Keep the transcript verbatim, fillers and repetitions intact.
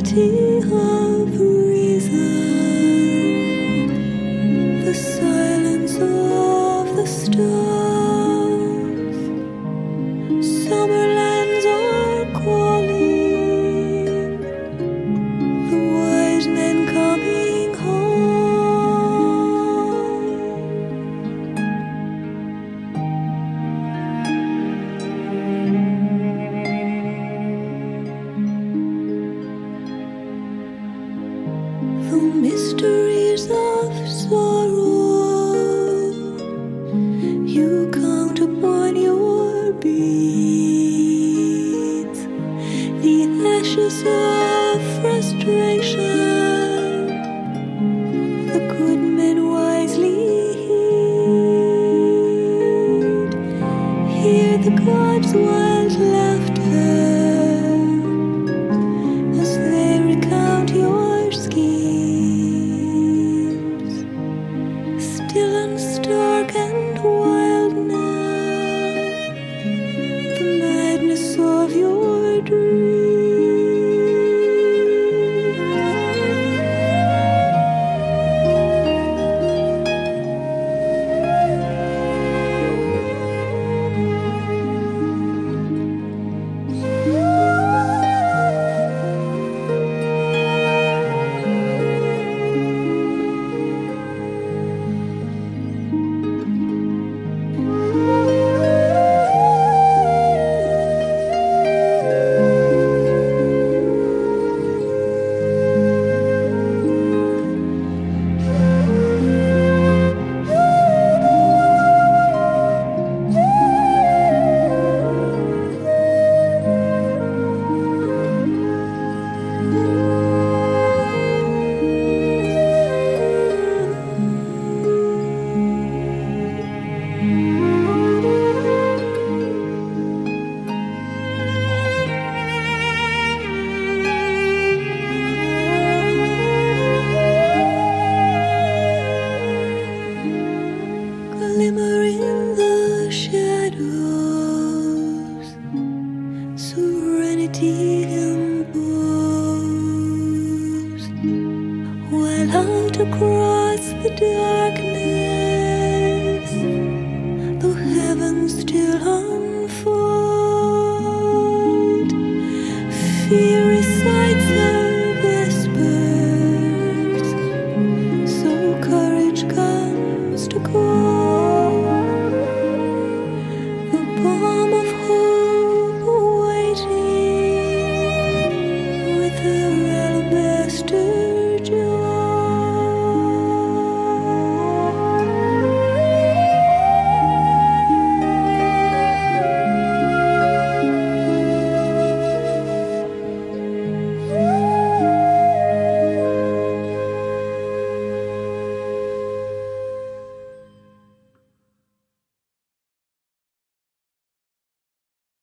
serenity of reason, the silence of the stars. Summer lands are calling, the wise men coming home. The mysteries of sorrow you count upon your beads, the ashes of frustration the good men wisely heed. Hear the gods' wild laughter as they recount your schemes. Still and stark and wild now, the madness of your dreams. Glimmer in the shadows, serenity imposed, while out across the darkness the heavens still unfold. Fear is